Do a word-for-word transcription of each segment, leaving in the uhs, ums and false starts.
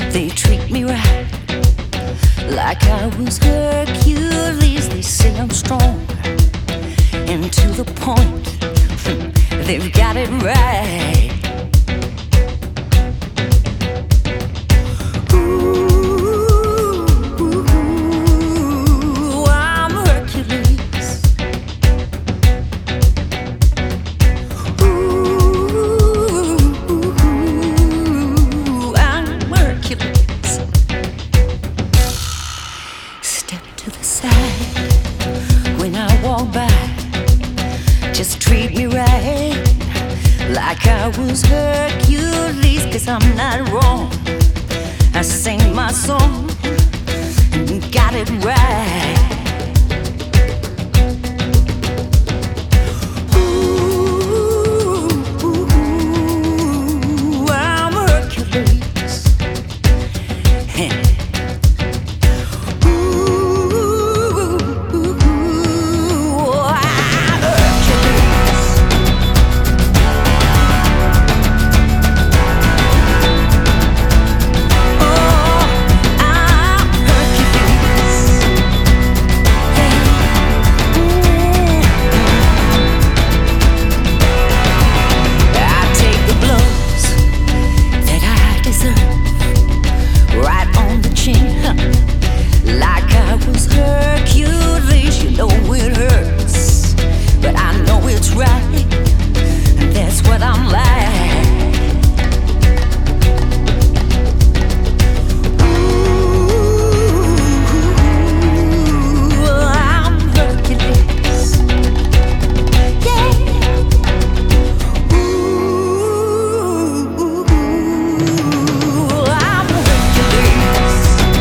They treat me right, like I was Hercules. They say I'm strong and to the point. They've got it right. To the side when I walk by, just treat me right, like I was Hercules. Cause I'm not wrong, I sing my song and got it right. Like I was Hercules, you know it hurts, but I know it's right, and that's what I'm like. Ooh, I'm Hercules, yeah. Ooh, I'm Hercules.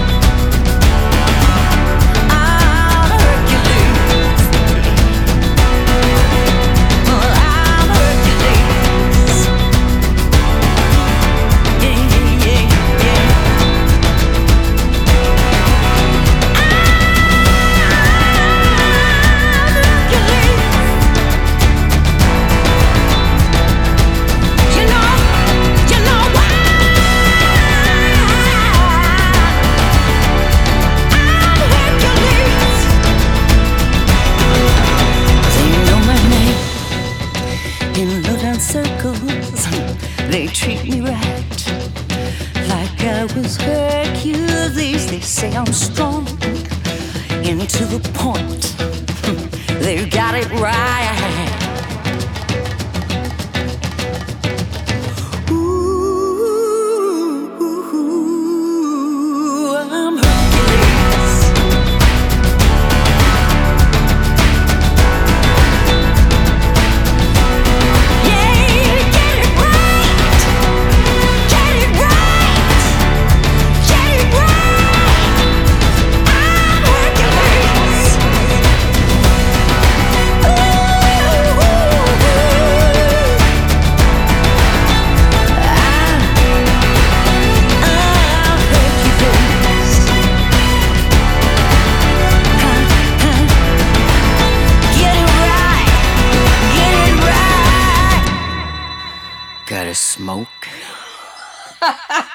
Circles, they treat me right, like I was Hercules. They say I'm strong and to the point. They've got it right. Gotta smoke.